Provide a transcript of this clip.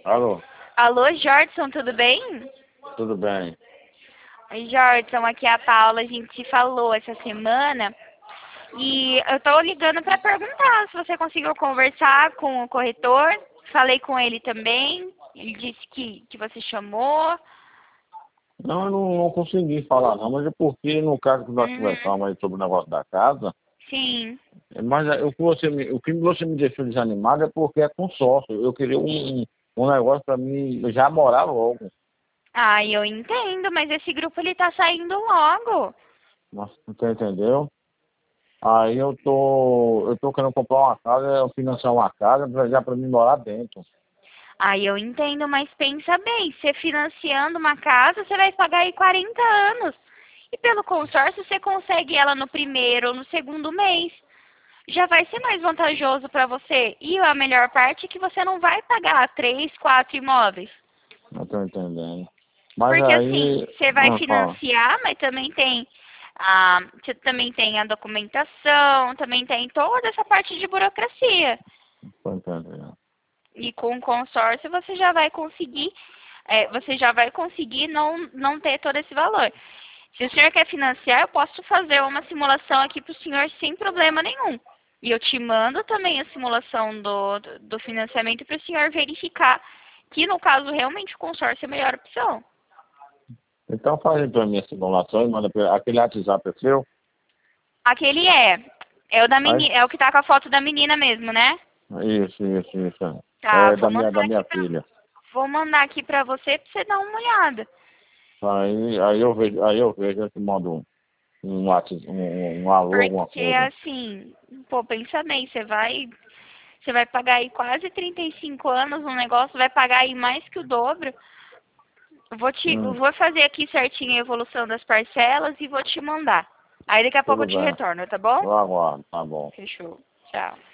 Alô, Alô, Jordson, tudo bem? tudo bem? Oi, Jordson, aqui é a Paula. A gente se falou essa semana e eu tô ligando para perguntar se você conseguiu conversar com o corretor. Falei com ele também. Ele disse que você chamou. Não, eu não consegui falar não, mas é porque no caso que nós Uhum. conversamos aí sobre o negócio da casa, Sim. mas o que você me deixou desanimado é porque é consórcio. Eu queria um negócio para mim já morar logo. Ah, eu entendo, mas esse grupo ele tá saindo logo. Nossa, você entendeu? Aí eu tô querendo comprar uma casa, eu financiar uma casa já para mim morar dentro. Ah, eu entendo, mas pensa bem, você financiando uma casa, você vai pagar aí 40 anos. E pelo consórcio você consegue ela no primeiro ou no segundo mês. Já vai ser mais vantajoso para você. E a melhor parte é que você não vai pagar 3, 4 imóveis. Não estou entendendo. Mas Porque assim, aí, você vai fala, financiar, mas também tem você também tem a documentação, também tem toda essa parte de burocracia. estou entendendo. E com o consórcio você já vai conseguir não ter todo esse valor. Se o senhor quer financiar, eu posso fazer uma simulação aqui para o senhor sem problema nenhum. E eu te mando também a simulação do financiamento para o senhor verificar que, no caso, realmente o consórcio é a melhor opção. Então faz então a minha simulação e manda aquele WhatsApp é seu. Aquele é o da Aí, menina, é o que tá com a foto da menina mesmo, né? isso. Tá, É vou mandar aqui para você dar uma olhada. Aí eu vejo, eu te mando um WhatsApp, um alô, alguma Porque coisa. assim, pô, pensa bem, você vai pagar aí quase 35 anos no negócio, vai pagar aí mais que o dobro. Eu Hum, vou fazer aqui certinho a evolução das parcelas e vou te mandar. Aí daqui a pouco eu tudo te bem. retorno, tá bom? Eu aguardo, tá bom. Fechou. Tchau.